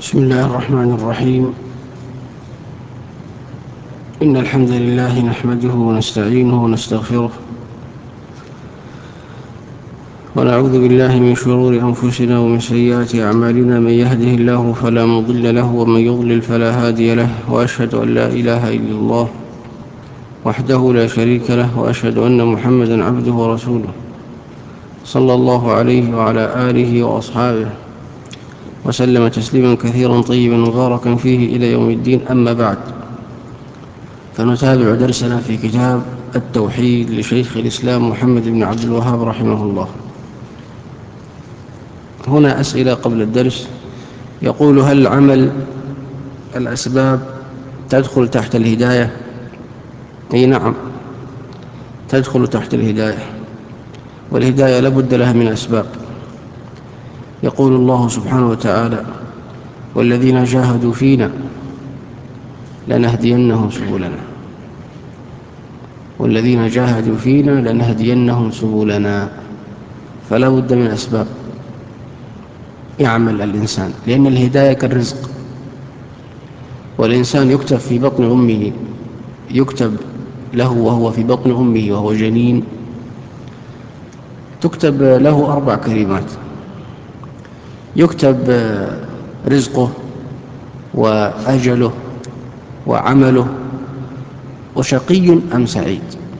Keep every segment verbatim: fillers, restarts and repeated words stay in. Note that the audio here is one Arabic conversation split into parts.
بسم الله الرحمن الرحيم. إن الحمد لله نحمده ونستعينه ونستغفره ونعوذ بالله من شرور أنفسنا ومن سيئات أعمالنا. من يهده الله فلا مضل له ومن يضلل فلا هادي له، وأشهد أن لا إله إلا الله وحده لا شريك له، وأشهد أن محمدا عبده ورسوله صلى الله عليه وعلى آله وأصحابه وسلم تسليما كثيرا طيبا مباركا فيه إلى يوم الدين. أما بعد، فنتابع درسنا في كتاب التوحيد لشيخ الإسلام محمد بن عبد الوهاب رحمه الله. هنا أسئلة قبل الدرس. يقول: هل عمل الأسباب تدخل تحت الهداية؟ أي نعم، تدخل تحت الهداية، والهداية لابد لها من أسباب. يقول الله سبحانه وتعالى: والذين جاهدوا فينا لنهدينهم سبلنا والذين جاهدوا فينا لنهدينهم سبلنا فلا بد من أسباب يعمل الإنسان، لأن الهداية كالرزق، والإنسان يكتب في بطن أمه، يكتب له وهو في بطن أمه وهو جنين، تكتب له أربع كلمات: يكتب رزقه وأجله وعمله وشقي أم سعيد.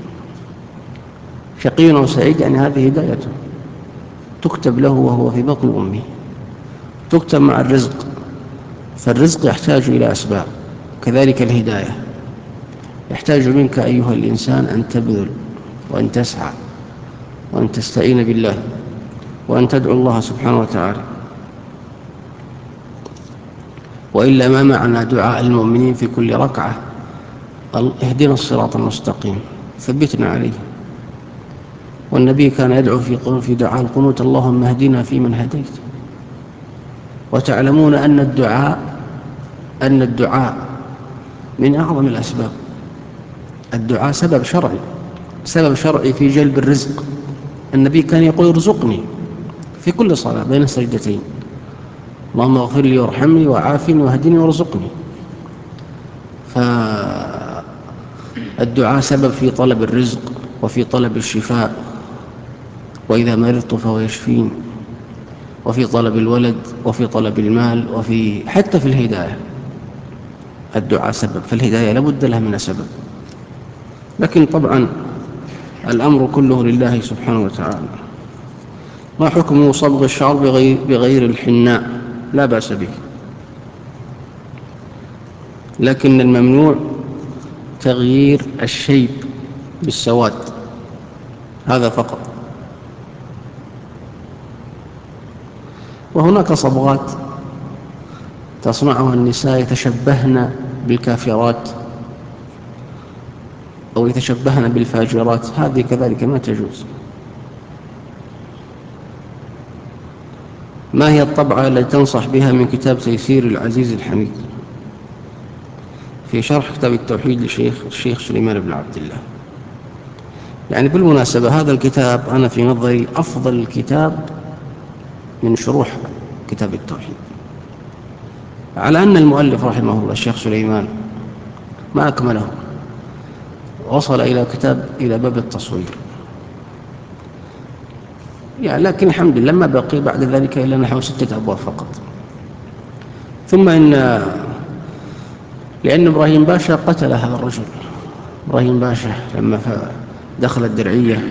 شقي أو سعيد يعني هذه هدايته، تكتب له وهو في بطن أمه، تكتب مع الرزق، فالرزق يحتاج إلى أسباب، كذلك الهداية يحتاج منك أيها الإنسان أن تبذل وأن تسعى وأن تستعين بالله وأن تدعو الله سبحانه وتعالى، وإلا ما معنى دعاء المؤمنين في كل ركعة: اهدنا الصراط المستقيم ثبتنا عليه؟ والنبي كان يدعو في في دعاء القنوت: اللهم اهدنا فيمن هديت. وتعلمون أن الدعاء أن الدعاء من أعظم الأسباب. الدعاء سبب شرعي، سبب شرعي في جلب الرزق. النبي كان يقول: ارزقني في كل صلاة بين السجدتين، اللهم اغفر لي وارحمني وعافني واهدني وارزقني. فالدعاء سبب في طلب الرزق وفي طلب الشفاء، وإذا مرضت فهو يشفين، وفي طلب الولد وفي طلب المال، وفي حتى في الهداية الدعاء سبب. فالهداية لابد لها من سبب، لكن طبعا الأمر كله لله سبحانه وتعالى. ما حكم صبغ الشعر بغير, بغير الحناء؟ لا بأس به، لكن الممنوع تغيير الشيب بالسواد، هذا فقط. وهناك صبغات تصنعها النساء يتشبهن بالكافرات أو يتشبهن بالفاجرات، هذه كذلك ما تجوز. ما هي الطبعة التي تنصح بها من كتاب تيسير العزيز الحميد في شرح كتاب التوحيد لشيخ الشيخ سليمان بن عبد الله؟ يعني بالمناسبة هذا الكتاب أنا في نظري أفضل كتاب من شروح كتاب التوحيد، على أن المؤلف رحمه الله الشيخ سليمان ما أكمله، وصل إلى كتاب إلى باب التصوير يعني، لكن الحمد لله ما بقي بعد ذلك إلا نحو ستة أبواب فقط. ثم إن لأن إبراهيم باشا قتل هذا الرجل. إبراهيم باشا لما دخل الدرعية،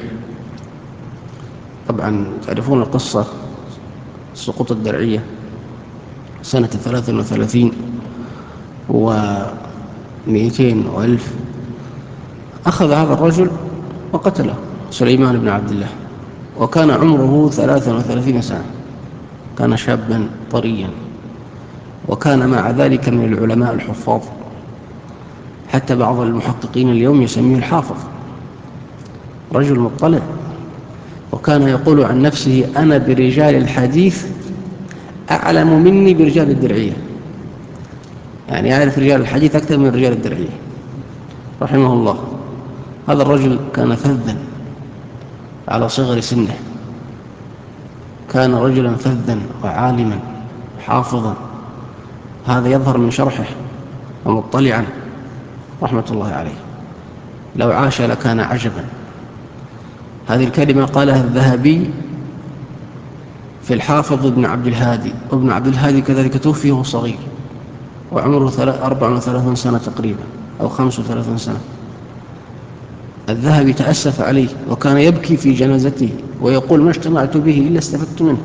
طبعا تعرفون القصة، سقوط الدرعية سنة ثلاث وثلاثين ومئتين وألف، أخذ هذا الرجل وقتله سليمان بن عبد الله، وكان عمره ثلاث وثلاثين سنة، كان شابا طريا، وكان مع ذلك من العلماء الحفاظ، حتى بعض المحققين اليوم يسميه الحافظ، رجل مطلع. وكان يقول عن نفسه: أنا برجال الحديث أعلم مني برجال الدرعية، يعني يعرف رجال الحديث أكثر من رجال الدرعية رحمه الله. هذا الرجل كان فذا على صغر سنه، كان رجلا فذا وعالما حافظا، هذا يظهر من شرحه ومطلعا رحمة الله عليه. لو عاش لكان عجبا. هذه الكلمة قالها الذهبي في الحافظ ابن عبد الهادي، وابن عبد الهادي كذلك توفي وهو صغير وعمره أربع وثلاثون سنة تقريبا أو خمس وثلاثون سنة. الذهبي تأسف عليه وكان يبكي في جنازته ويقول: ما اجتمعت به إلا استفدت منه.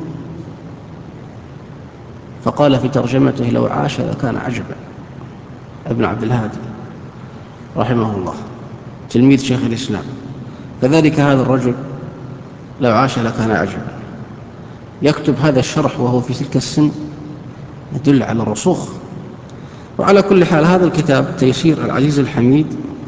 فقال في ترجمته: لو عاش لكان عجبا. ابن عبد الهادي رحمه الله تلميذ شيخ الإسلام. كذلك هذا الرجل لو عاش لكان عجبا. يكتب هذا الشرح وهو في تلك السن يدل على الرسوخ. وعلى كل حال هذا الكتاب تيسير العزيز الحميد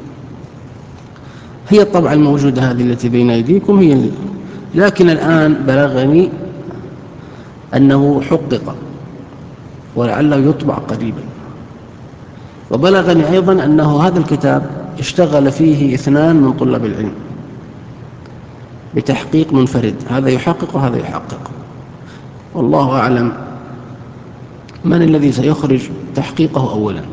هي الطبعة الموجودة هذه التي بين أيديكم هي، لكن الآن بلغني أنه حقق ولعله يطبع قريبا. وبلغني أيضا أنه هذا الكتاب اشتغل فيه اثنان من طلاب العلم بتحقيق منفرد، هذا يحقق وهذا يحقق، والله أعلم من الذي سيخرج تحقيقه أولا.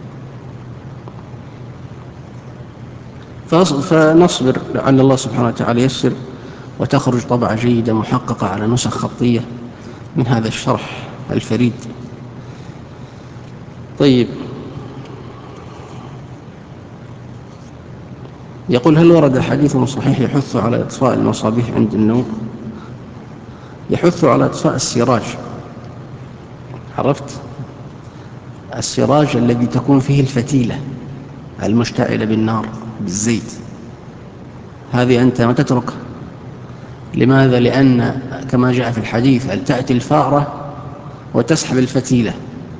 فنصبر لعل الله سبحانه وتعالى يسر وتخرج طبعة جيدة محققة على نسخ خطية من هذا الشرح الفريد. طيب، يقول: هل ورد حديث صحيح يحث على إطفاء المصابيح عند النوم؟ يحث على إطفاء السراج. عرفت السراج الذي تكون فيه الفتيلة المشتعلة بالنار بالزيت، هذه أنت ما تتركها. لماذا؟ لأن كما جاء في الحديث أن تأتي الفأرة وتسحب الفتيلة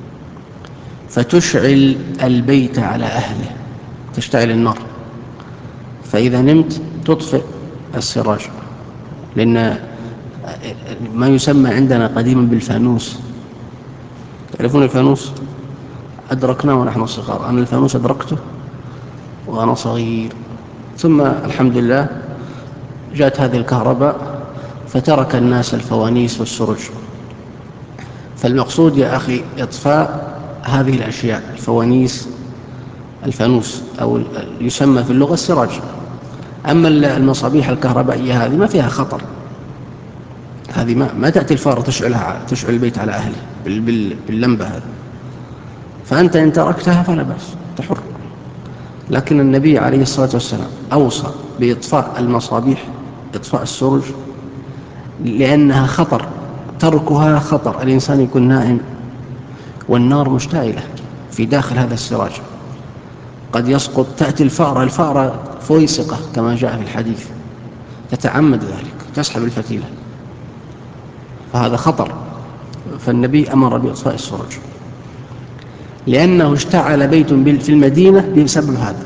فتشعل البيت على أهله، تشتعل النار، فإذا نمت تطفئ السراج. لأن ما يسمى عندنا قديما بالفانوس، تعرفون الفانوس؟ أدركناه ونحن صغار. أنا الفانوس أدركته وأنا صغير، ثم الحمد لله جاءت هذه الكهرباء فترك الناس الفوانيس والسرج. فالمقصود يا أخي إطفاء هذه الأشياء، الفوانيس، الفانوس، أو يسمى في اللغة السراج. أما المصابيح الكهربائية هذه ما فيها خطر، هذه ما, ما تأتي الفارة تشعلها تشعل البيت على أهله باللمبة هذا، فأنت إن تركتها فلا بأس، تحر. لكن النبي عليه الصلاة والسلام أوصى بإطفاء المصابيح، إطفاء السرج، لأنها خطر، تركها خطر. الإنسان يكون نائم والنار مشتعلة في داخل هذا السراج، قد يسقط، تأتي الفأرة الفأرة فويسقة كما جاء في الحديث، تتعمد ذلك، تسحب الفتيلة، فهذا خطر. فالنبي أمر بإطفاء السرج لأنه اشتعل بيت في المدينة بسبب هذا.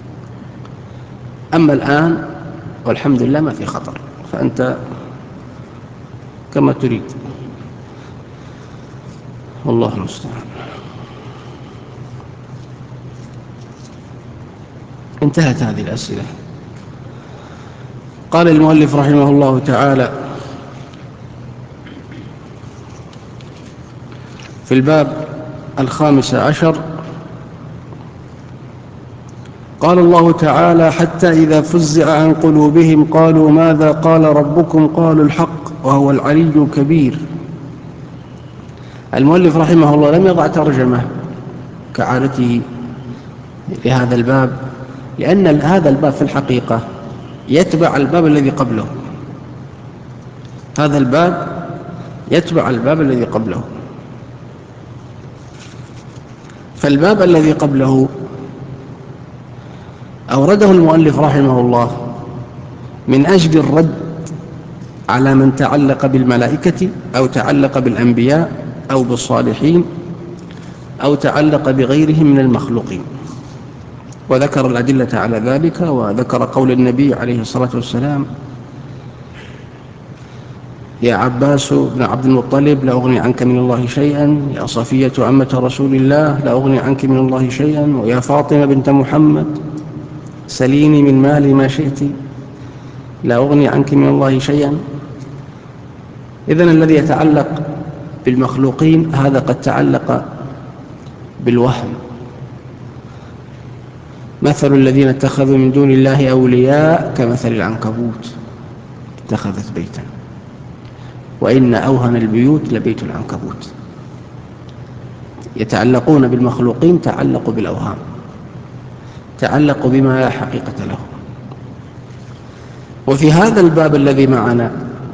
أما الآن والحمد لله ما في خطر، فأنت كما تريد، والله المستعان. انتهت هذه الأسئلة. قال المؤلف رحمه الله تعالى في الباب الخامس عشر: قال الله تعالى: حتى إذا فزع عن قلوبهم قالوا ماذا قال ربكم قالوا الحق وهو العلي الكبير. المؤلف رحمه الله لم يضع ترجمة كعادته لهذا الباب، لأن هذا الباب في الحقيقة يتبع الباب الذي قبله. هذا الباب يتبع الباب الذي قبله. فالباب الذي قبله أورده المؤلف رحمه الله من أجل الرد على من تعلق بالملائكة أو تعلق بالأنبياء أو بالصالحين أو تعلق بغيرهم من المخلوقين، وذكر الأدلة على ذلك، وذكر قول النبي عليه الصلاة والسلام: يا عباس بن عبد المطلب لا أغني عنك من الله شيئا، يا صفية عمة رسول الله لا أغني عنك من الله شيئا، ويا فاطمة بنت محمد سليني من مالي ما شئت لا أغني عنك من الله شيئا. إذن الذي يتعلق بالمخلوقين هذا قد تعلق بالوهم. مثل الذين اتخذوا من دون الله أولياء كمثل العنكبوت اتخذت بيتا وإن أوهن البيوت لبيت العنكبوت. يتعلقون بالمخلوقين تعلقوا بالأوهام، تعلقوا بما لا حقيقة له. وفي هذا الباب الذي معنا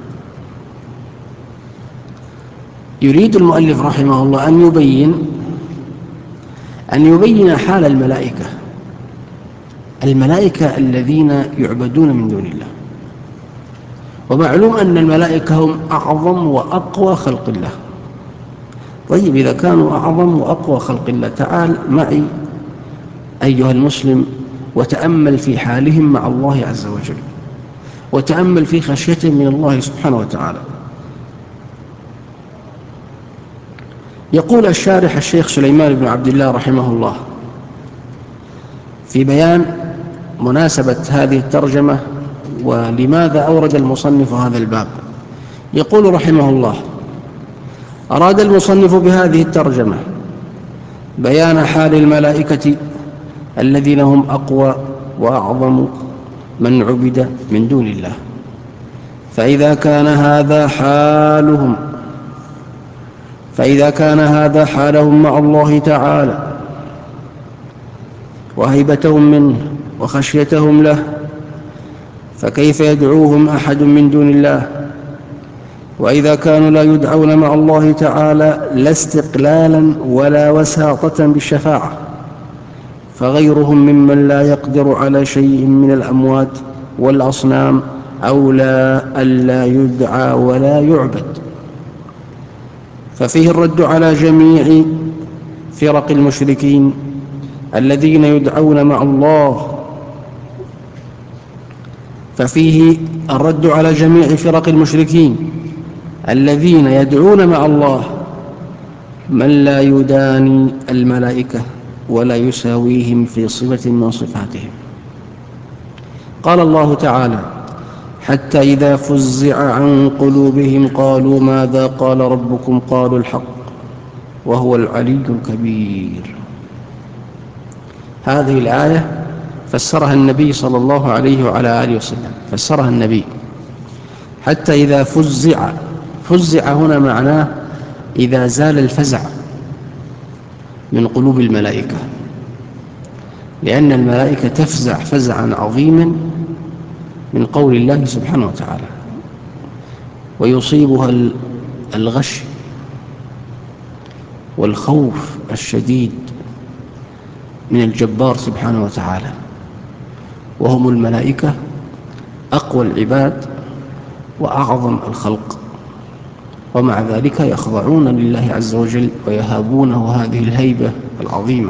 يريد المؤلف رحمه الله أن يبين أن يبين حال الملائكة الملائكة الذين يعبدون من دون الله. ومعلوم أن الملائكة هم أعظم وأقوى خلق الله. طيب إذا كانوا أعظم وأقوى خلق الله، تعال معي أيها المسلم وتأمل في حالهم مع الله عز وجل، وتأمل في خشيتهم من الله سبحانه وتعالى. يقول الشارح الشيخ سليمان بن عبد الله رحمه الله في بيان مناسبة هذه الترجمة ولماذا أورد المصنف هذا الباب، يقول رحمه الله: أراد المصنف بهذه الترجمة بيان حال الملائكة الذين هم أقوى وأعظم من عبد من دون الله. فإذا كان هذا حالهم فإذا كان هذا حالهم مع الله تعالى وهيبتهم منه وخشيتهم له، فكيف يدعوهم أحد من دون الله؟ وإذا كانوا لا يدعون مع الله تعالى لا استقلالا ولا وساطة بالشفاعة، فغيرهم ممن لا يقدر على شيء من الأموات والأصنام أولى ألا يدعى ولا يعبد. ففيه الرد على جميع فرق المشركين الذين يدعون مع الله ففيه الرد على جميع فرق المشركين الذين يدعون مع الله من لا يداني الملائكة ولا يساويهم في صفة من صفاتهم. قال الله تعالى: حتى إذا فزع عن قلوبهم قالوا ماذا قال ربكم قالوا الحق وهو العلي الكبير. هذه الآية فسرها النبي صلى الله عليه وعلى آله وسلم، فسرها النبي حتى إذا فزع. فزع هنا معناه إذا زال الفزع من قلوب الملائكة، لأن الملائكة تفزع فزعا عظيما من قول الله سبحانه وتعالى، ويصيبها الغش والخوف الشديد من الجبار سبحانه وتعالى. وهم الملائكة أقوى العباد وأعظم الخلق، ومع ذلك يخضعون لله عز وجل ويهابونه هذه الهيبة العظيمة.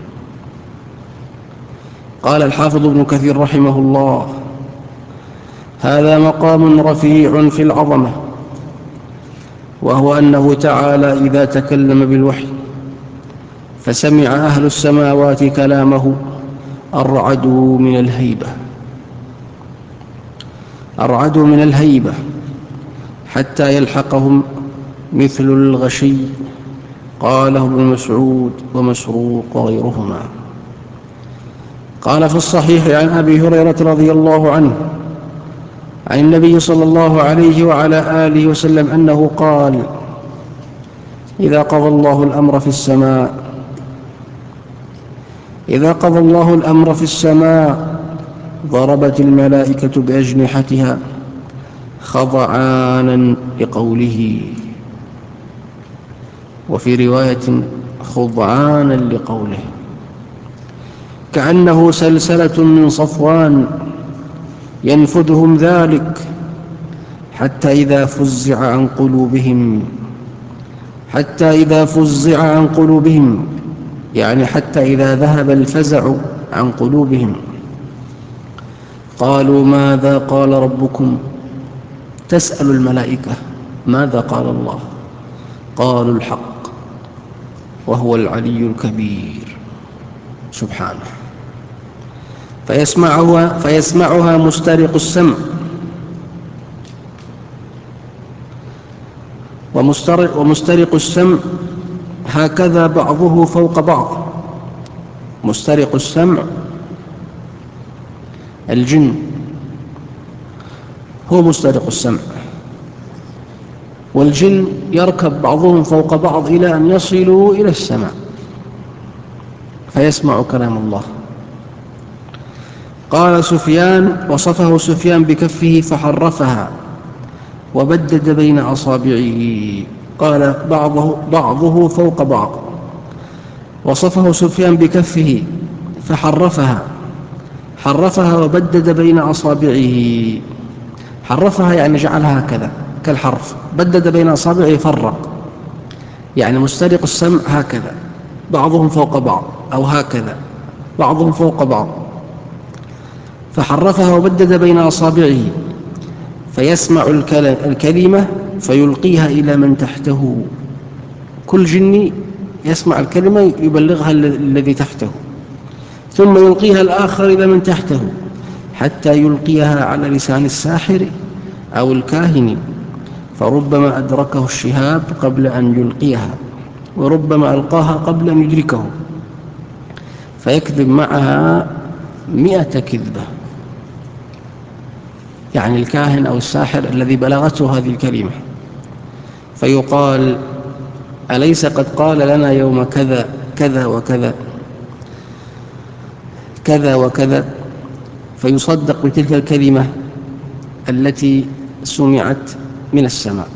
قال الحافظ ابن كثير رحمه الله: هذا مقام رفيع في العظمة، وهو أنه تعالى إذا تكلم بالوحي فسمع أهل السماوات كلامه أرعدوا من الهيبة أرعدوا من الهيبة حتى يلحقهم مثل الغشي. قاله ابن مسعود ومسروق وغيرهما. قال في الصحيح عن أبي هريرة رضي الله عنه عن النبي صلى الله عليه وعلى آله وسلم أنه قال: إذا قضى الله الأمر في السماء إذا قضى الله الأمر في السماء ضربت الملائكة بأجنحتها خضعانا لقوله، وفي رواية خضعانا لقوله، كأنه سلسلة من صفوان ينفذهم ذلك حتى إذا فزع عن قلوبهم حتى إذا فزع عن قلوبهم يعني حتى إذا ذهب الفزع عن قلوبهم قالوا ماذا قال ربكم؟ تسأل الملائكة ماذا قال الله؟ قالوا الحق وهو العلي الكبير سبحانه. فيسمعها, فيسمعها مسترق السمع ومسترق, ومسترق السمع هكذا بعضه فوق بعض. مسترق السمع الجن هو مسترق السمع، والجن يركب بعضهم فوق بعض إلى أن يصلوا إلى السماء فيسمع كلام الله. قال سفيان: وصفه سفيان بكفه فحرفها وبدد بين أصابعه. قال بعضه, بعضه فوق بعض. وصفه سفيان بكفه فحرفها حرفها وبدد بين أصابعه. حرفها يعني جعلها هكذا كالحرف، بدد بين أصابعه فرق، يعني مسترق السمع هكذا بعضهم فوق بعض، أو هكذا بعضهم فوق بعض. فحرفها وبدد بين أصابعه فيسمع الكلمة فيلقيها إلى من تحته. كل جني يسمع الكلمة يبلغها الذي تحته، ثم يلقيها الآخر إلى من تحته حتى يلقيها على لسان الساحر أو الكاهن، فربما أدركه الشهاب قبل أن يلقيها، وربما ألقاها قبل أن يدركه، فيكذب معها مئة كذبة. يعني الكاهن أو الساحر الذي بلغته هذه الكلمة، فيقال: أليس قد قال لنا يوم كذا كذا وكذا كذا وكذا، فيصدق بتلك الكلمة التي سمعت من السماء.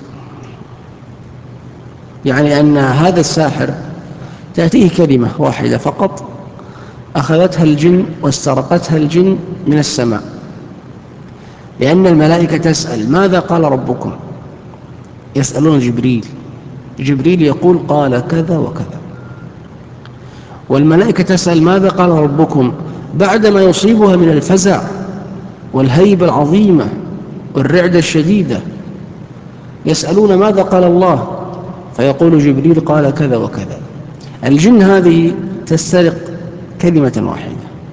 يعني أن هذا الساحر تأتيه كلمة واحدة فقط أخذتها الجن واسترقتها الجن من السماء، لأن الملائكة تسأل: ماذا قال ربكم؟ يسألون جبريل، جبريل يقول: قال كذا وكذا. والملائكة تسأل: ماذا قال ربكم؟ بعدما يصيبها من الفزع والهيبة العظيمة والرعدة الشديدة، يسألون: ماذا قال الله؟ فيقول جبريل: قال كذا وكذا. الجن هذه تسترق كلمة واحدة،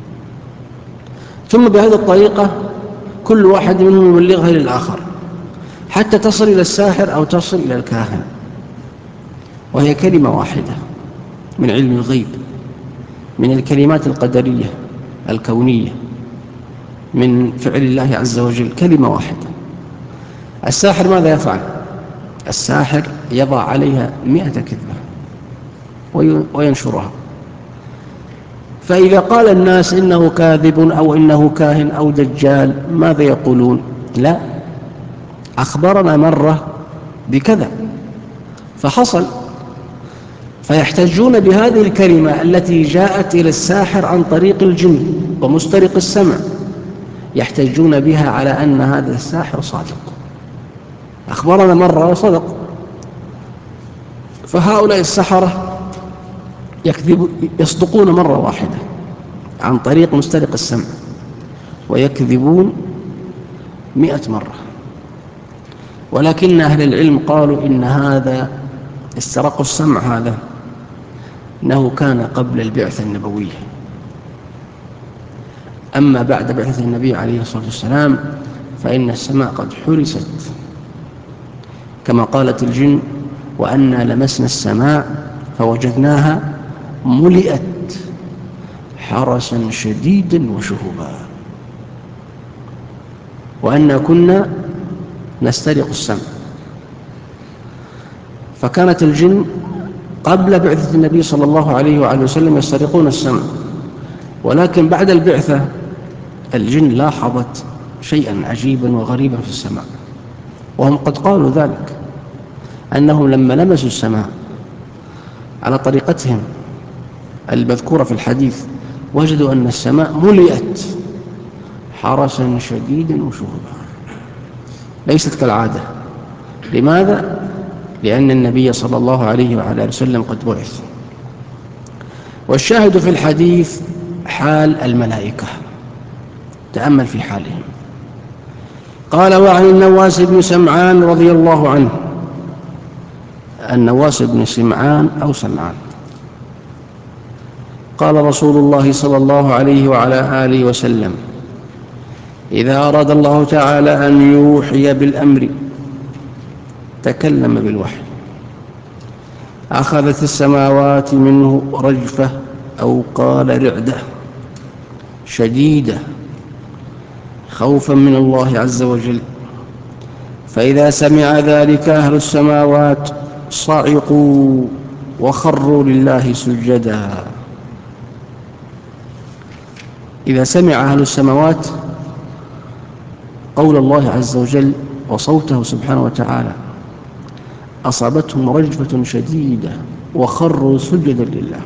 ثم بهذه الطريقة كل واحد منهم يبلغها للآخر حتى تصل إلى الساحر أو تصل إلى الكاهن، وهي كلمة واحدة من علم الغيب، من الكلمات القدرية الكونية، من فعل الله عز وجل، كلمة واحدة. الساحر ماذا يفعل؟ الساحر يضع عليها مئة كذبة وينشرها. فإذا قال الناس إنه كاذب أو إنه كاهن أو دجال، ماذا يقولون؟ لا، أخبرنا مرة بكذا فحصل. فيحتجون بهذه الكلمة التي جاءت إلى الساحر عن طريق الجن ومسترق السمع، يحتجون بها على أن هذا الساحر صادق، أخبرنا مرة وصدق. فهؤلاء السحرة يكذب يصدقون مرة واحدة عن طريق مسترق السمع، ويكذبون مئة مرة. ولكن أهل العلم قالوا إن هذا استرق السمع هذا إنه كان قبل البعثة النبوية. أما بعد بعثة النبي عليه الصلاة والسلام فإن السماء قد حرست، كما قالت الجن: وأنا لمسنا السماء فوجدناها ملئت حرسا شديدا وشهبا، وأنا كنا نسترق السمع. فكانت الجن قبل بعثة النبي صلى الله عليه وآله وسلم يسترقون السمع، ولكن بعد البعثة الجن لاحظت شيئا عجيبا وغريبا في السماء، وهم قد قالوا ذلك، أنهم لما لمسوا السماء على طريقتهم المذكورة في الحديث وجدوا أن السماء ملئت حرسا شديدا وشهبا، ليست كالعادة. لماذا؟ لأن النبي صلى الله عليه وعلى آله وسلم قد بعث. والشاهد في الحديث حال الملائكة، تأمل في حالهم. قال: وعن النواس بن سمعان رضي الله عنه، النواس بن سمعان أو سمعان، قال رسول الله صلى الله عليه وعلى آله وسلم: إذا أراد الله تعالى أن يوحي بالأمر تكلم بالوحي، أخذت السماوات منه رجفة أو قال رعدة شديدة خوفا من الله عز وجل، فإذا سمع ذلك أهل السماوات صعقوا وخروا لله سجدا. إذا سمع أهل السماوات قول الله عز وجل وصوته سبحانه وتعالى أصابتهم رجفة شديدة وخروا سجدا لله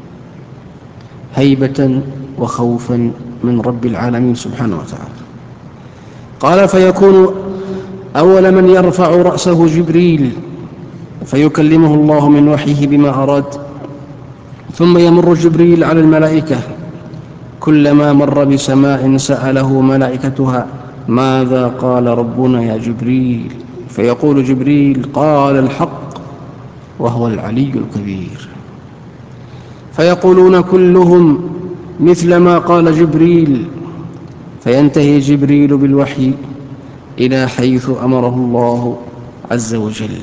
هيبة وخوفا من رب العالمين سبحانه وتعالى. قال فيكون أول من يرفع رأسه جبريل فيكلمه الله من وحيه بما أراد، ثم يمر جبريل على الملائكة كلما مر بسماء سأله ملائكتها ماذا قال ربنا يا جبريل، فيقول جبريل قال الحق وهو العلي الكبير، فيقولون كلهم مثل ما قال جبريل، فينتهي جبريل بالوحي إلى حيث أمره الله عز وجل.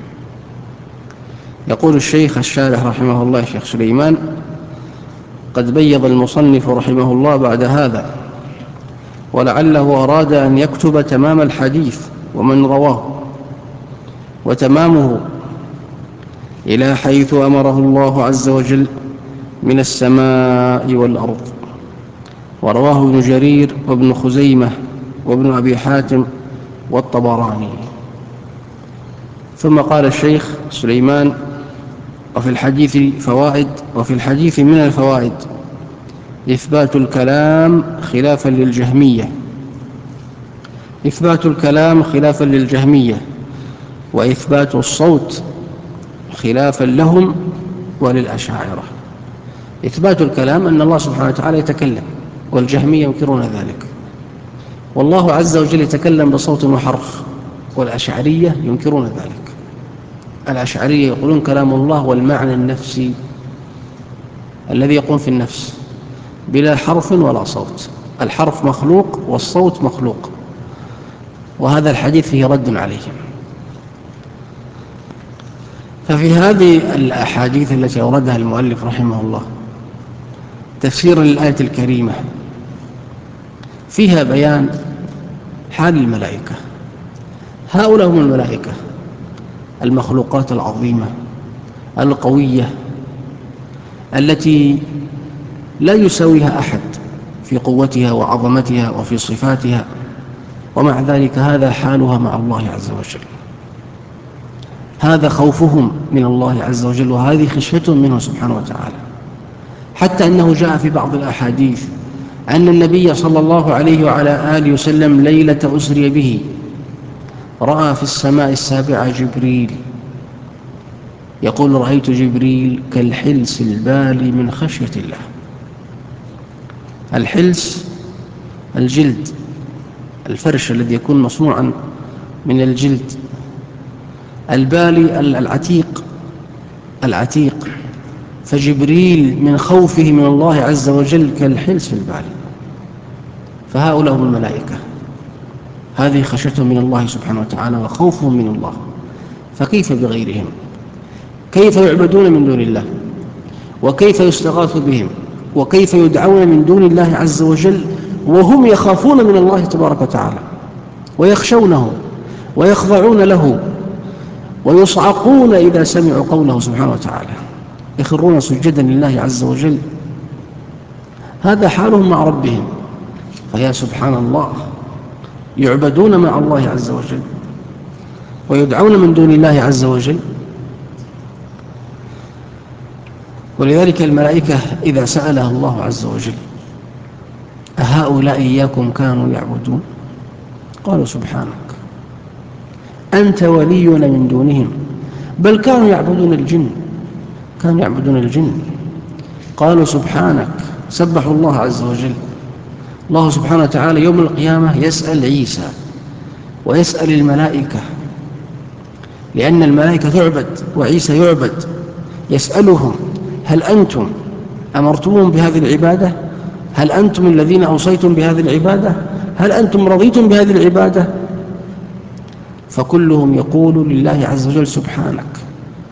يقول الشيخ الشارح رحمه الله الشيخ سليمان قد بيض المصنف رحمه الله بعد هذا، ولعله أراد أن يكتب تمام الحديث ومن رواه، وتمامه إلى حيث أمره الله عز وجل من السماء والأرض. ورواه ابن جرير وابن خزيمة وابن أبي حاتم والطبراني. ثم قال الشيخ سليمان وفي الحديث فوائد، وفي الحديث من الفوائد إثبات الكلام خلافا للجهمية إثبات الكلام خلافا للجهمية وإثبات الصوت خلافا لهم وللأشاعرة. إثبات الكلام أن الله سبحانه وتعالى يتكلم، والجهمية ينكرون ذلك، والله عز وجل يتكلم بصوت وحرف، والأشعرية ينكرون ذلك. الأشعرية يقولون كلام الله والمعنى النفسي الذي يقوم في النفس بلا حرف ولا صوت، الحرف مخلوق والصوت مخلوق، وهذا الحديث فيه رد عليهم. ففي هذه الأحاديث التي أوردها المؤلف رحمه الله تفسير للآية الكريمة فيها بيان حال الملائكة. هؤلاء هم الملائكة المخلوقات العظيمة القوية التي لا يساويها أحد في قوتها وعظمتها وفي صفاتها، ومع ذلك هذا حالها مع الله عز وجل، هذا خوفهم من الله عز وجل، وهذه خشيتهم منه سبحانه وتعالى. حتى أنه جاء في بعض الأحاديث أن النبي صلى الله عليه وعلى آله وسلم ليلة أسري به رأى في السماء السابعة جبريل يقول رأيت جبريل كالحلس البالي من خشية الله. الحلس الجلد، الفرش الذي يكون مصنوعا من الجلد، البالي العتيق العتيق فجبريل من خوفه من الله عز وجل كالحلس البالي. فهؤلاء هم الملائكة، هذه خشيتهم من الله سبحانه وتعالى وخوفهم من الله. فكيف بغيرهم؟ كيف يعبدون من دون الله؟ وكيف يستغاث بهم؟ وكيف يدعون من دون الله عز وجل وهم يخافون من الله تبارك وتعالى ويخشونه ويخضعون له ويصعقون إذا سمعوا قوله سبحانه وتعالى، يخرون سجدا لله عز وجل. هذا حالهم مع ربهم. فيا سبحان الله، يعبدون مع الله عز وجل ويدعون من دون الله عز وجل. ولذلك الملائكة إذا سألها الله عز وجل أهؤلاء إياكم كانوا يعبدون؟ قالوا سبحانك أنت ولينا من دونهم بل كانوا يعبدون الجن كانوا يعبدون الجن قالوا سبحانك، سبحوا الله عز وجل. الله سبحانه وتعالى يوم القيامة يسأل عيسى ويسأل الملائكة، لأن الملائكة تعبد وعيسى يعبد، يسألهم هل أنتم أمرتموهم بهذه العبادة؟ هل أنتم الذين أوصيتم بهذه العبادة؟ هل أنتم رضيتم بهذه العبادة؟ فكلهم يقول لله عز وجل سبحانك،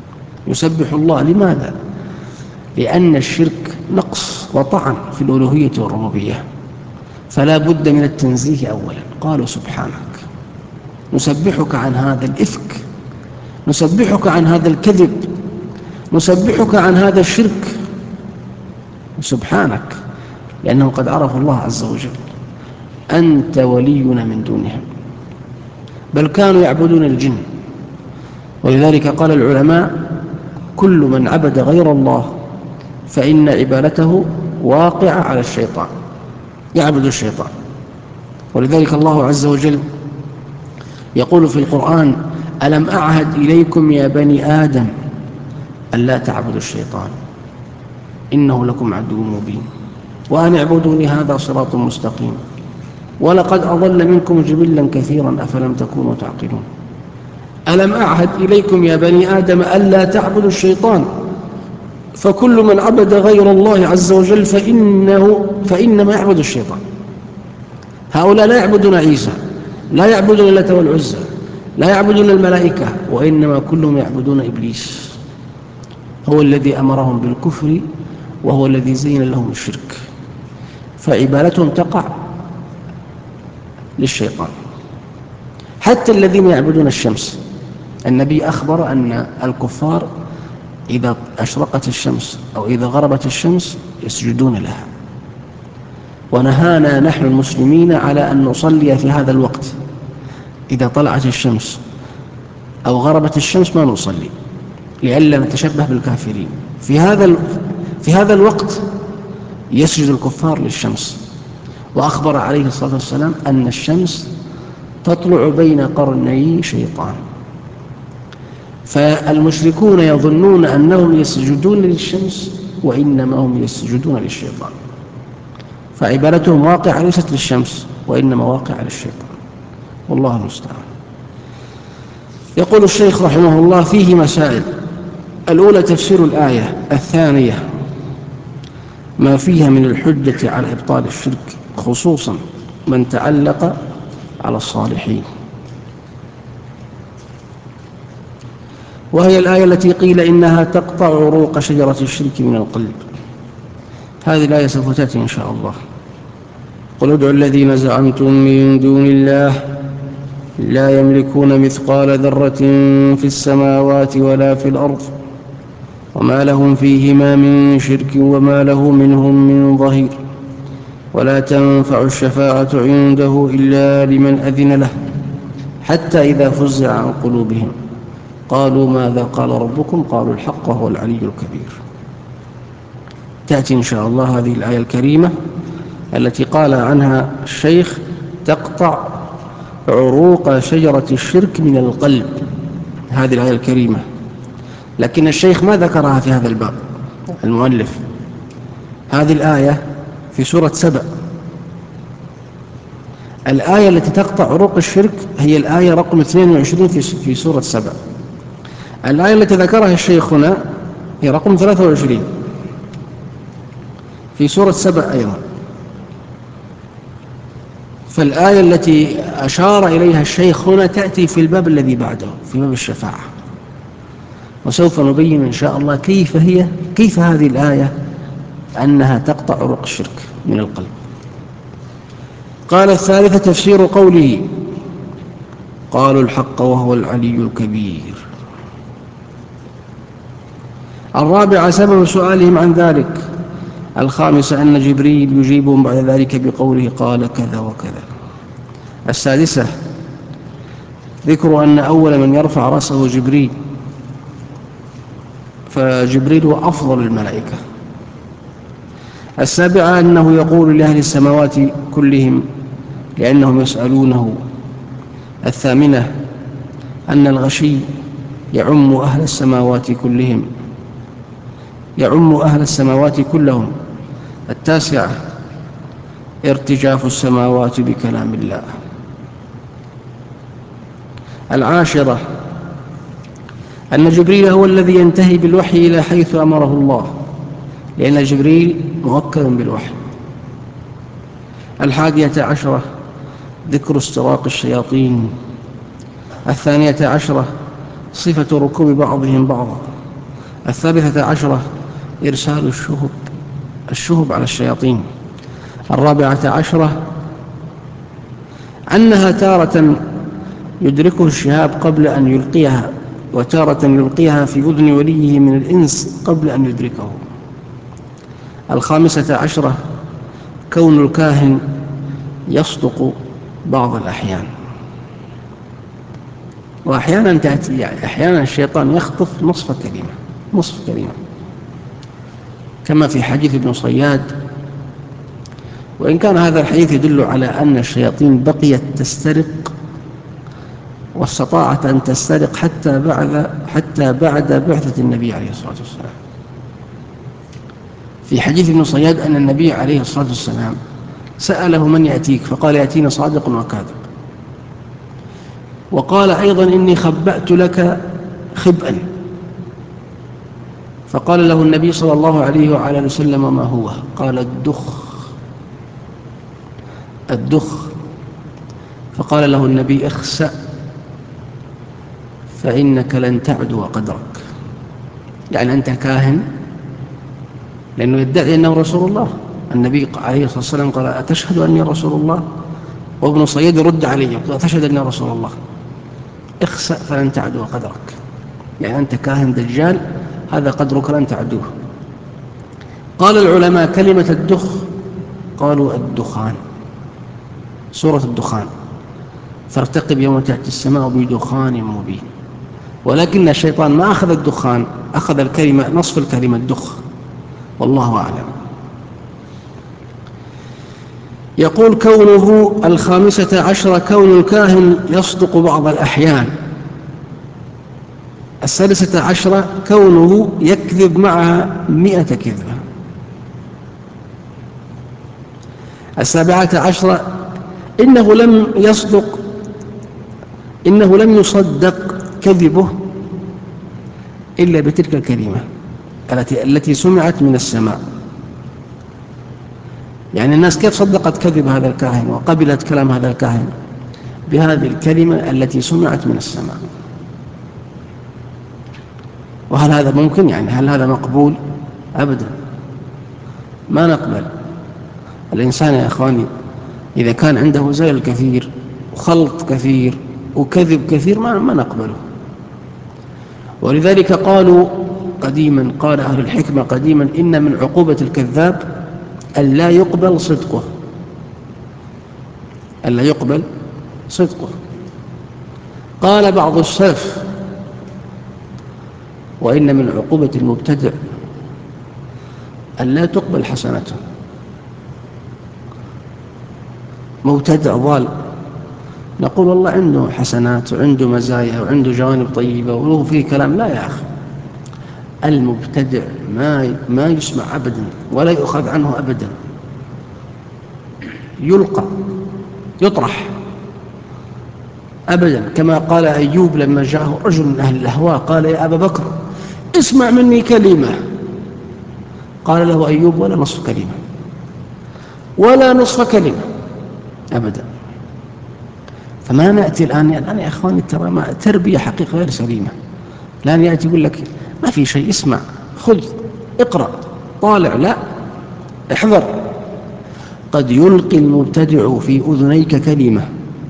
يسبح الله. لماذا؟ لأن الشرك نقص وطعن في الألوهية والربوبية، فلا بد من التنزيه أولا. قالوا سبحانك، نسبحك عن هذا الإفك، نسبحك عن هذا الكذب، نسبحك عن هذا الشرك، سبحانك، لأنهم قد عرفوا الله عز وجل. أنت ولينا من دونهم، بل كانوا يعبدون الجن. ولذلك قال العلماء: كل من عبد غير الله فإن عبادته واقعة على الشيطان، يعبد الشيطان. ولذلك الله عز وجل يقول في القرآن: ألم أعهد إليكم يا بني آدم ألا تعبدوا الشيطان إنه لكم عدو مبين وأن اعبدوني هذا صراط مستقيم ولقد أضل منكم جبلا كثيرا أفلم تكونوا تعقلون. ألم أعهد إليكم يا بني آدم ألا تعبدوا الشيطان، فكل من عبد غير الله عز وجل فإنه فإنما يعبد الشيطان. هؤلاء لا يعبدون عيسى، لا يعبدون اللات والعزى، لا يعبدون الملائكة، وإنما كلهم يعبدون إبليس، هو الذي أمرهم بالكفر وهو الذي زين لهم الشرك، فعبادتهم تقع للشيطان. حتى الذين يعبدون الشمس، النبي أخبر أن الكفار إذا أشرقت الشمس أو إذا غربت الشمس يسجدون لها، ونهانا نحن المسلمين على أن نصلي في هذا الوقت. إذا طلعت الشمس أو غربت الشمس ما نصلي لئلا نتشبه بالكافرين. في هذا في هذا الوقت يسجد الكفار للشمس. وأخبر عليه الصلاة والسلام أن الشمس تطلع بين قرني شيطان، فالمشركون يظنون أنهم يسجدون للشمس وإنما هم يسجدون للشيطان، فعبادتهم واقعة ليست للشمس وإنما واقعة للشيطان، والله المستعان. يقول الشيخ رحمه الله: فيه مسائل. الأولى تفسير الآية. الثانية ما فيها من الحجة على إبطال الشرك، خصوصا من تعلق على الصالحين، وهي الآية التي قيل إنها تقطع عروق شجرة الشرك من القلب. هذه الآية سوف تأتي إن شاء الله. قل ادعوا الذين زعمتم من دون الله لا يملكون مثقال ذرة في السماوات ولا في الأرض وما لهم فيهما من شرك وما له منهم من ظهير ولا تنفع الشفاعة عنده إلا لمن أذن له حتى إذا فزع عن قلوبهم قالوا ماذا قال ربكم قالوا الحق وهو العلي الكبير. تأتي إن شاء الله هذه الآية الكريمة التي قال عنها الشيخ تقطع عروق شجرة الشرك من القلب، هذه الآية الكريمة. لكن الشيخ ما ذكرها في هذا الباب المؤلف. هذه الآية في سورة سبأ. الآية التي تقطع عروق الشرك هي الآية رقم اثنين وعشرين في سورة سبأ. الآية التي ذكرها الشيخ هنا هي رقم ثلاثة وعشرين في سورة سبأ أيضا. فالآية التي أشار إليها الشيخ هنا تأتي في الباب الذي بعده في باب الشفاعة، وسوف نبين إن شاء الله كيف هي كيف هذه الآية أنها تقطع عروق الشرك من القلب. قال: الثالثة تفسير قوله قالوا الحق وهو العلي الكبير. الرابعة سبب سؤالهم عن ذلك. الخامسة أن جبريل يجيبهم بعد ذلك بقوله قال كذا وكذا. السادسة ذكر أن أول من يرفع رأسه جبريل، فجبريل هو أفضل الملائكة. السابعة أنه يقول لأهل السماوات كلهم لأنهم يسألونه. الثامنة أن الغشي يعم أهل السماوات كلهم يعم أهل السماوات كلهم. التاسعة ارتجاف السماوات بكلام الله. العاشرة أن جبريل هو الذي ينتهي بالوحي إلى حيث أمره الله، لأن جبريل موكل بالوحي. الحادية عشرة ذكر استراق الشياطين. الثانية عشرة صفة ركوب بعضهم بعضا. الثالثة عشرة إرسال الشهب الشهب على الشياطين. الرابعة عشرة أنها تارة يدركه الشهاب قبل أن يلقيها، وتارة يلقيها في أذن وليه من الإنس قبل أن يدركه. الخامسة عشرة كون الكاهن يصدق بعض الأحيان، وأحيانا تأتي يعني أحيانا الشيطان يخطف نصف كلمة نصف كلمة كما في حديث ابن صياد، وإن كان هذا الحديث يدل على أن الشياطين بقيت تسترق واستطاعت أن تسترق حتى بعد حتى بعد بعثة النبي عليه الصلاة والسلام. في حديث ابن صياد أن النبي عليه الصلاة والسلام سأله من يأتيك فقال يأتينا صادق وكاذب، وقال أيضا إني خبأت لك خبئا، فقال له النبي صلى الله عليه وعلى وسلم ما هو؟ قال الدخ الدخ فقال له النبي اخسأ فإنك لن تعدو قدرك، يعني أنت كاهن، لأنه يدعي أنه رسول الله. النبي عليه الصلاة والسلام قال أتشهد أني رسول الله؟ وابن صياد يرد عليه يقول أتشهد أني رسول الله؟ اخسأ فلن تعدو قدرك، يعني أنت كاهن دجال، هذا قدرك لن تعدوه. قال العلماء كلمة الدخ قالوا الدخان، سورة الدخان، فارتقب يوم تأتي السماء بدخان مبين. ولكن الشيطان ما أخذ الدخان، أخذ الكلمة نصف الكلمة الدخ، والله أعلم. يقول كونه الخامسة عشرة كون الكاهن يصدق بعض الأحيان. السادسة عشرة كونه يكذب معها مئة كذبة. السابعة عشرة إنه لم يصدق إنه لم يصدق كذبه إلا بتلك الكلمة التي التي سمعت من السماء. يعني الناس كيف صدقت كذب هذا الكاهن وقبلت كلام هذا الكاهن؟ بهذه الكلمة التي سمعت من السماء. وهل هذا ممكن؟ يعني هل هذا مقبول؟ أبدا، ما نقبل. الإنسان يا أخواني إذا كان عنده زلل كثير وخلط كثير وكذب كثير ما, ما نقبله. ولذلك قالوا قديما، قال أهل الحكمة قديما إن من عقوبة الكذاب أن لا يقبل صدقه، أن لا يقبل صدقه. قال بعض السلف وإن من عقوبة المبتدع أن لا تقبل حسنته. مبتدع ضال نقول والله عنده حسنات وعنده مزايا وعنده جوانب طيبة وله فيه كلام، لا يا أخي، المبتدع ما ما يسمع أبدا ولا يؤخذ عنه أبدا، يلقى يطرح أبدا. كما قال أيوب لما جاءه رجل من أهل الأهواء قال يا أبا بكر اسمع مني كلمة، قال له أيوب ولا نصف كلمة، ولا نصف كلمة أبدا. فما نأتي الآن الآن يا أخواني ترى ما تربية حقيقة غير سليمة. الآن يأتي يقول لك ما في شيء، اسمع خذ اقرأ طالع، لا احذر، قد يلقي المبتدع في أذنيك كلمة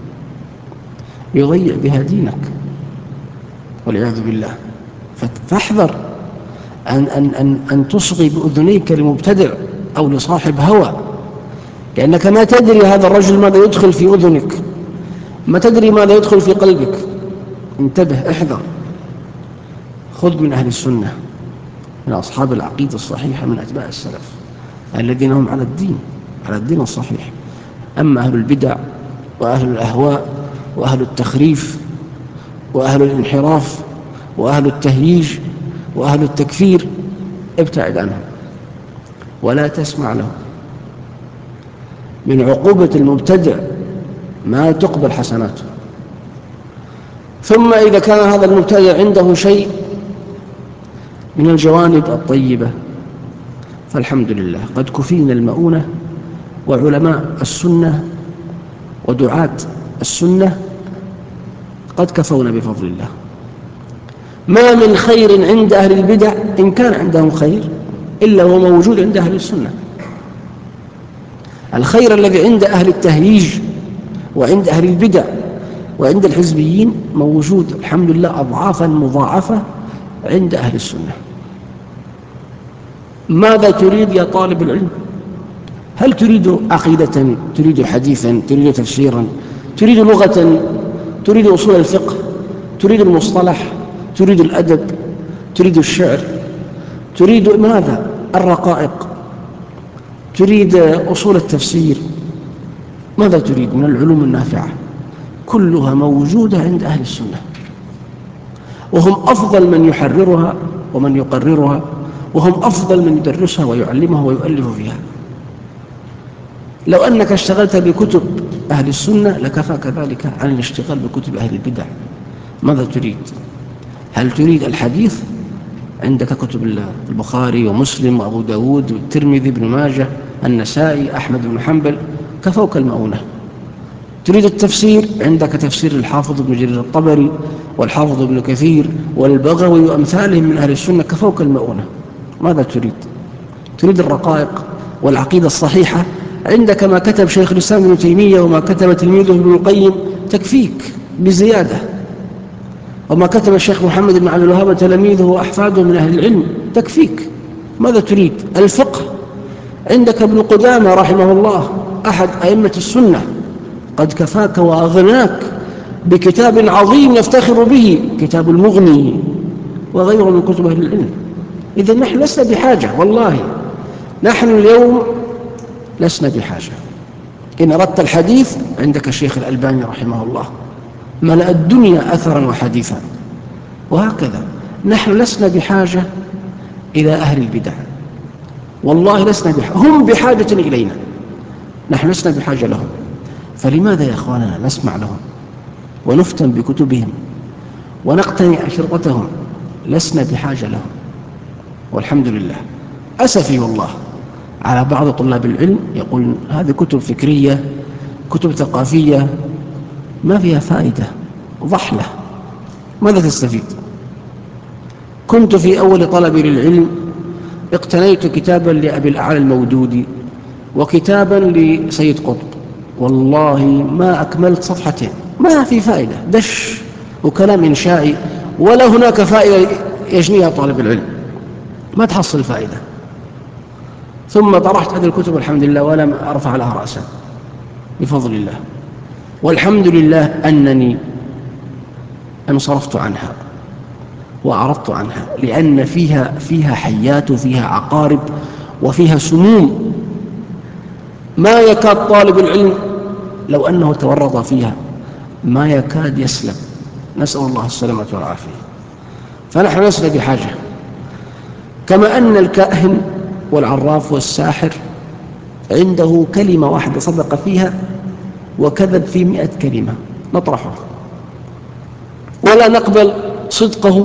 يضيع بها دينك والعياذ بالله. فاحذر أن, أن, أن, أن تصغي بأذنيك لمبتدع أو لصاحب هوى، لأنك ما تدري هذا الرجل ماذا يدخل في أذنك، ما تدري ماذا يدخل في قلبك. انتبه، احذر، خذ من أهل السنة، من أصحاب العقيدة الصحيحة، من أتباع السلف الذين هم على الدين على الدين الصحيح. أما أهل البدع وأهل الأهواء وأهل التخريف وأهل الانحراف وأهل التهييج وأهل التكفير ابتعد عنهم ولا تسمع لهم. من عقوبة المبتدع ما تقبل حسناته. ثم إذا كان هذا المبتدع عنده شيء من الجوانب الطيبة فالحمد لله، قد كفينا المؤونة، وعلماء السنة ودعاة السنة قد كفونا بفضل الله. ما من خير عند أهل البدع إن كان عندهم خير إلا هو موجود عند أهل السنة. الخير الذي عند أهل التهييج وعند أهل البدع وعند الحزبيين موجود الحمد لله أضعافا مضاعفة عند أهل السنة. ماذا تريد يا طالب العلم؟ هل تريد عقيدة؟ تريد حديثا؟ تريد تفسيرا؟ تريد لغة؟ تريد أصول الفقه؟ تريد المصطلح؟ تريد الأدب؟ تريد الشعر؟ تريد ماذا؟ الرقائق؟ تريد أصول التفسير؟ ماذا تريد من العلوم النافعة؟ كلها موجودة عند أهل السنة، وهم أفضل من يحررها ومن يقررها، وهم أفضل من يدرسها ويعلمها ويؤلف فيها. لو أنك اشتغلت بكتب أهل السنة لكفاك ذلك عن الاشتغال بكتب أهل البدع. ماذا تريد؟ هل تريد الحديث؟ عندك كتب البخاري ومسلم وأبو داود والترمذي بن ماجه النسائي أحمد بن حنبل كفوك المؤونة. تريد التفسير؟ عندك تفسير الحافظ بن جرير الطبري والحافظ ابن كثير والبغوي وأمثالهم من أهل السنة كفوك المؤونة. ماذا تريد؟ تريد الرقائق والعقيدة الصحيحة؟ عندك ما كتب شيخ الإسلام ابن تيمية وما كتب تلميذه ابن القيم تكفيك بزيادة، وما كتب الشيخ محمد بن عبد الوهاب تلاميذه وأحفاده من أهل العلم تكفيك. ماذا تريد؟ الفقه؟ عندك ابن قدامة رحمه الله أحد أئمة السنة قد كفاك وأغناك بكتاب عظيم نفتخر به، كتاب المغني وغيره من كتب أهل العلم. إذا نحن لسنا بحاجة، والله نحن اليوم لسنا بحاجة. إن أردت الحديث عندك الشيخ الألباني رحمه الله ملأ الدنيا أثرا وحديثا، وهكذا. نحن لسنا بحاجة إلى أهل البدع، والله لسنا بحاجة، هم بحاجة إلينا، نحن لسنا بحاجة لهم. فلماذا يا أخواننا نسمع لهم ونفتن بكتبهم ونقتني أشرطتهم؟ لسنا بحاجة لهم والحمد لله. أسفي والله على بعض طلاب العلم يقول هذه كتب فكرية، كتب ثقافية ما فيها فائدة، ضحلة، ماذا تستفيد؟ كنت في أول طلبي للعلم اقتنيت كتابا لأبي الأعلى المودودي وكتابا لسيد قطب، والله ما أكملت صفحتين، ما في فائدة، دش وكلام إنشائي، ولا هناك فائدة يجنيها طالب العلم، ما تحصل فائدة. ثم طرحت هذه الكتب الحمد لله ولم أرفع لها رأسا بفضل الله، والحمد لله أنني انصرفت عنها وأعرضت عنها، لأن فيها فيها حيات وفيها عقارب وفيها سموم ما يكاد طالب العلم لو أنه تورط فيها ما يكاد يسلم، نسأل الله السلامة والعافية. فنحن لسنا بحاجة، كما أن الكاهن والعراف والساحر عنده كلمة واحدة صدق فيها وكذب في مئة كلمة نطرحه ولا نقبل صدقه.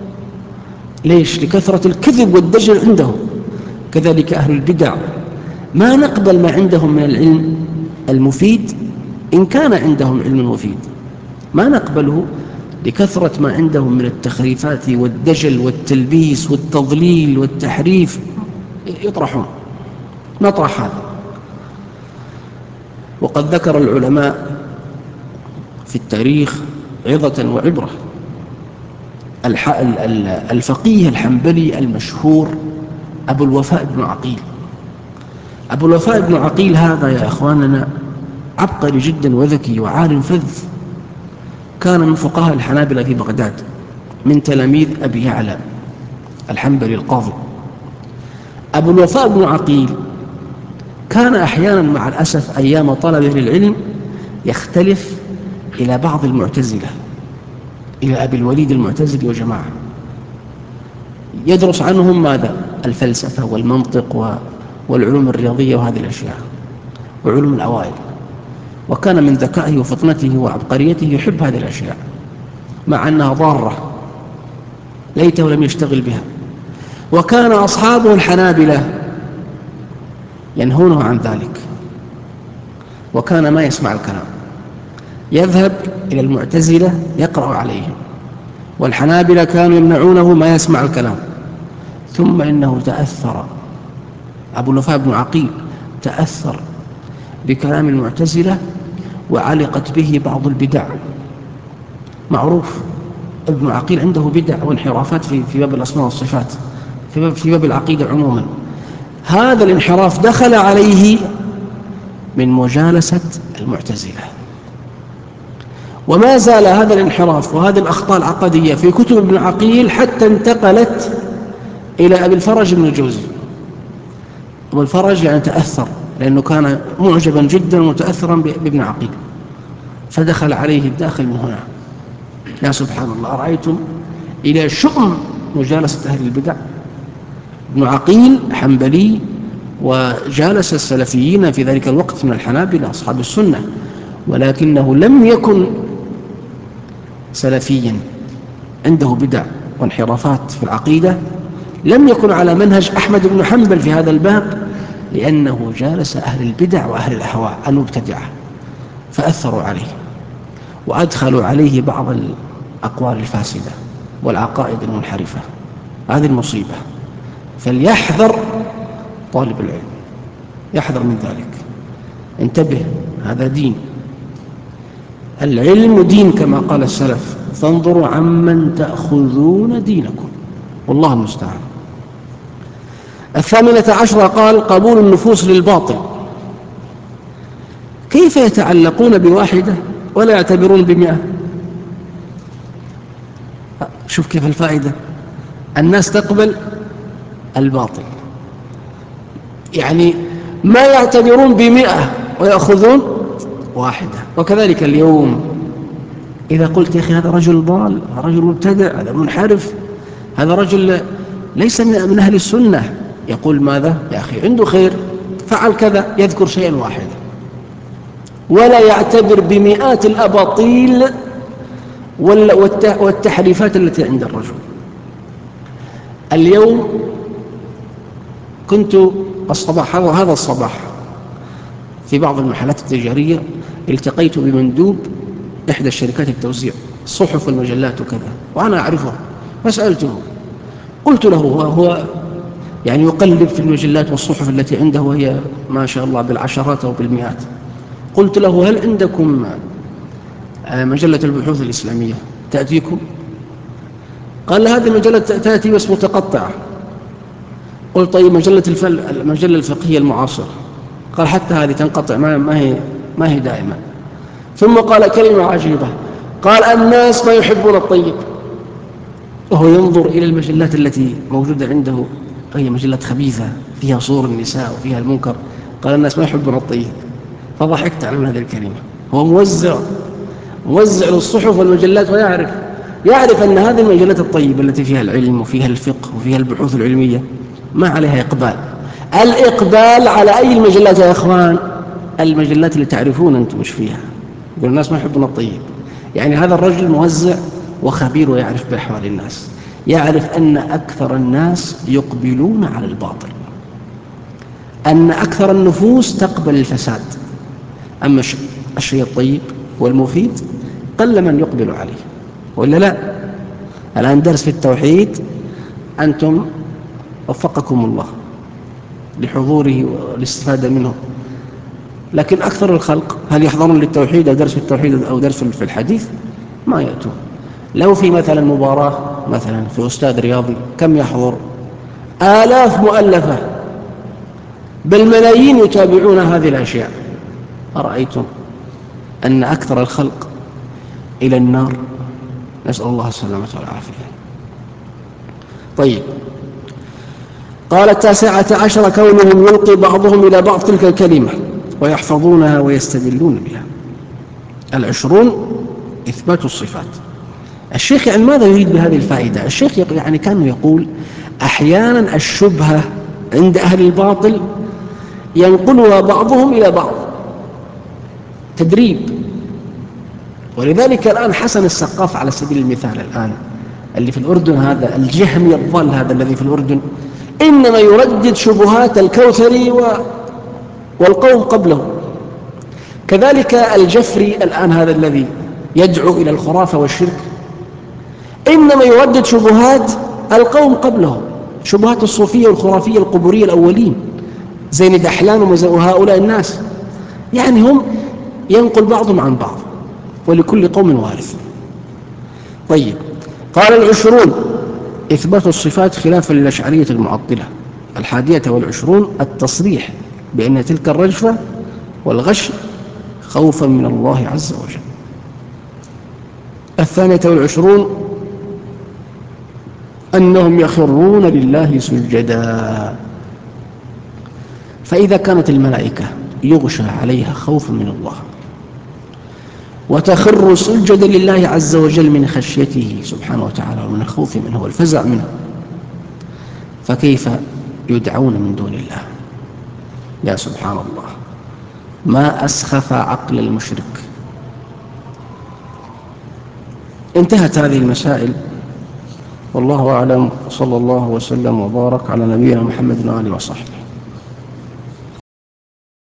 ليش؟ لكثرة الكذب والدجل عنده. كذلك أهل البدع ما نقبل ما عندهم من العلم المفيد إن كان عندهم علم مفيد، ما نقبله لكثرة ما عندهم من التخريفات والدجل والتلبيس والتضليل والتحريف، يطرحون، نطرح هذا. وقد ذكر العلماء في التاريخ عظة وعبرة. الفقيه الحنبلي المشهور أبو الوفاء بن عقيل، أبو الوفاء بن عقيل هذا يا أخواننا عبقري جدا وذكي وعالم فذ، كان من فقهاء الحنابلة في بغداد، من تلاميذ أبي يعلى الحنبلي القاضي. أبو الوفاء بن عقيل كان أحيانا مع الأسف أيام طلبه للعلم يختلف إلى بعض المعتزلة، إلى أبي الوليد المعتزلي وجماعة، يدرس عنهم ماذا؟ الفلسفة والمنطق والعلوم الرياضية وهذه الأشياء وعلوم الأوائل. وكان من ذكائه وفطنته وعبقريته يحب هذه الأشياء مع أنها ضارة، ليته لم يشتغل بها. وكان أصحابه الحنابلة ينهونه عن ذلك، وكان ما يسمع الكلام، يذهب إلى المعتزلة يقرأ عليهم والحنابلة كانوا يمنعونه ما يسمع الكلام. ثم إنه تأثر أبو الوفاء بن عقيل تأثر بكلام المعتزلة وعلقت به بعض البدع. معروف ابن عقيل عنده بدع وانحرافات في في باب الأسماء والصفات، في باب, في باب العقيدة عموما. هذا الانحراف دخل عليه من مجالسة المعتزلة، وما زال هذا الانحراف وهذه الأخطاء العقدية في كتب ابن عقيل حتى انتقلت إلى أبي الفرج بن الجوزي. أبو الفرج يعني تأثر لأنه كان معجبا جدا ومتأثرا بابن عقيل، فدخل عليه الداخل من هنا. يا سبحان الله، رأيتم إلى شؤم مجالسة أهل البدع. ابن عقيل حنبلي وجالس السلفيين في ذلك الوقت من الحنابلة أصحاب السنة، ولكنه لم يكن سلفيا عنده بدع وانحرافات في العقيدة، لم يكن على منهج أحمد بن حنبل في هذا الباب، لأنه جالس أهل البدع وأهل الأهواء المبتدعة فأثروا عليه وأدخلوا عليه بعض الأقوال الفاسدة والعقائد المنحرفة. هذه المصيبة، فليحذر طالب العلم، يحذر من ذلك. انتبه، هذا دين، العلم دين كما قال السلف، فانظروا عمن تأخذون دينكم، والله المستعان. الثامنة عشرة قال قبول النفوس للباطل. كيف يتعلقون بواحدة ولا يعتبرون بمئة؟ شوف كيف الفائدة، الناس تقبل الباطل، يعني ما يعتبرون بمئة ويأخذون واحدة. وكذلك اليوم إذا قلت يا أخي هذا رجل ضال، هذا رجل مبتدع، هذا منحرف، هذا رجل ليس من أهل السنة، يقول ماذا يا أخي عنده خير، فعل كذا، يذكر شيئا واحدا ولا يعتبر بمئات الأباطيل والتحريفات التي عند الرجل. اليوم كنت الصباح، هذا الصباح في بعض المحلات التجارية التقيت بمندوب إحدى الشركات التوزيع الصحف والمجلات وكذا، وأنا أعرفه، فسألته، قلت له، هو يعني يقلب في المجلات والصحف التي عنده وهي ما شاء الله بالعشرات أو بالمئات، قلت له هل عندكم مجلة البحوث الإسلامية تأتيكم؟ قال هذه المجلة تأتي بس متقطعة. قلت طيب مجلة الفل... المجلة الفقهية المعاصرة؟ قال حتى هذه تنقطع، ما, ما هي ما هي دائما. ثم قال كلمة عجيبة، قال الناس ما يحبون الطيب، وهو ينظر إلى المجلات التي موجودة عنده، هي مجلات خبيثة فيها صور النساء وفيها المنكر، قال الناس ما يحبون الطيب. فضحكت على هذه الكلمة. هو موزع موزع للصحف والمجلات، ويعرف يعرف أن هذه المجلات الطيبة التي فيها العلم وفيها الفقه وفيها البحوث العلمية ما عليها إقبال. الإقبال على أي المجلات يا إخوان؟ المجلات اللي تعرفون أنتم مش فيها. يقول الناس ما يحبون الطيب، يعني هذا الرجل موزع وخبير ويعرف بأحوال الناس، يعرف أن أكثر الناس يقبلون على الباطل، أن أكثر النفوس تقبل الفساد، أما الشيء الطيب والمفيد قل من يقبل عليه، ولا لا؟ الآن درس في التوحيد أنتم وفقكم الله لحضوره والاستفادة منه، لكن أكثر الخلق هل يحضرون للتوحيد أو درس في التوحيد أو درس في الحديث؟ ما يأتون. لو في مثلا مباراة مثلا في أستاذ رياضي كم يحضر؟ آلاف مؤلفة، بل ملايين يتابعون هذه الأشياء. أرأيتم أن أكثر الخلق إلى النار؟ نسأل الله السلامة والعافية. طيب، قال التاسعة عشر كونهم يلقي بعضهم إلى بعض تلك الكلمة ويحفظونها ويستدلون بها. العشرون إثبات الصفات. الشيخ يعني ماذا يريد بهذه الفائدة؟ الشيخ يعني كان يقول أحيانا الشبهة عند أهل الباطل ينقلها بعضهم إلى بعض تدريب. ولذلك الآن حسن السقاف على سبيل المثال الآن اللي في الأردن، هذا الجهمي الضال هذا الذي في الأردن، إنما يردد شبهات الكوثري و... والقوم قبله. كذلك الجفري الآن هذا الذي يدعو إلى الخرافة والشرك، إنما يردد شبهات القوم قبله، شبهات الصوفية والخرافية القبورية الأولين زين دحلان وهؤلاء الناس. يعني هم ينقل بعضهم عن بعض، ولكل قوم وارث. طيب، قال العشرون: إثبات الصفات خلافا للأشعرية المعطلة. الحادية والعشرون: التصريح بأن تلك الرجفة والغش خوفا من الله عز وجل. الثانية والعشرون: أنهم يخرون لله سجدا. فإذا كانت الملائكة يغشى عليها خوفا من الله وتخر سجدا لله عز وجل من خشيته سبحانه وتعالى ومن الخوف منه والفزع منه، فكيف يدعون من دون الله؟ يا سبحان الله، ما أسخف عقل المشرك. انتهت هذه المسائل، والله أعلم. صلى الله وسلم وبارك على نبينا محمد وآله وصحبه.